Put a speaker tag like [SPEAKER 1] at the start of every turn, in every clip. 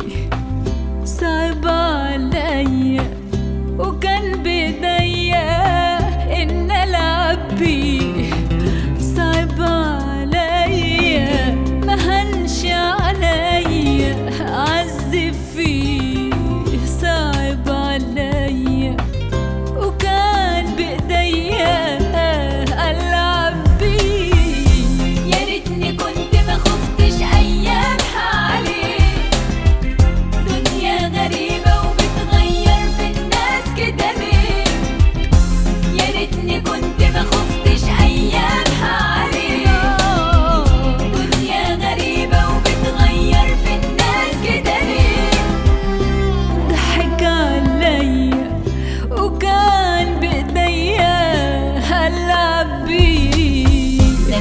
[SPEAKER 1] صعب عليا وكان بإيديا إن ألعب بيه. صعب عليا ما هنش عليا أعذب فيه. صعب عليا وكان بإيديا ألعب بيه. يا ريتني كنت ما خفتش أيامها عليه. دنيا غريبة وبتغير في الناس كده ليه. يا ريتني كنت ما خفتش أيامها عليه. دنيا غريبة وبتغير في الناس كده ليه. ضحك عليا وكان بإيديا ألعب بيه.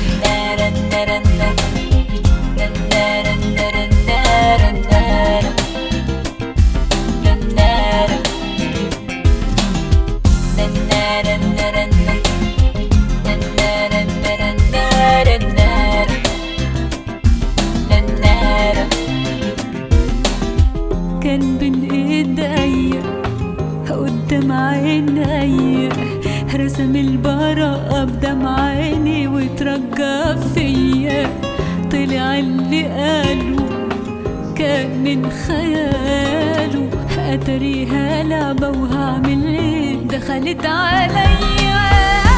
[SPEAKER 1] كان بين ايديا قدام عينيا رسم البراءة بدمع عيني وترجى فيا. طلع اللي قاله كان من خياله. اتريها لعبة وهعمل ايه. دخلت عليا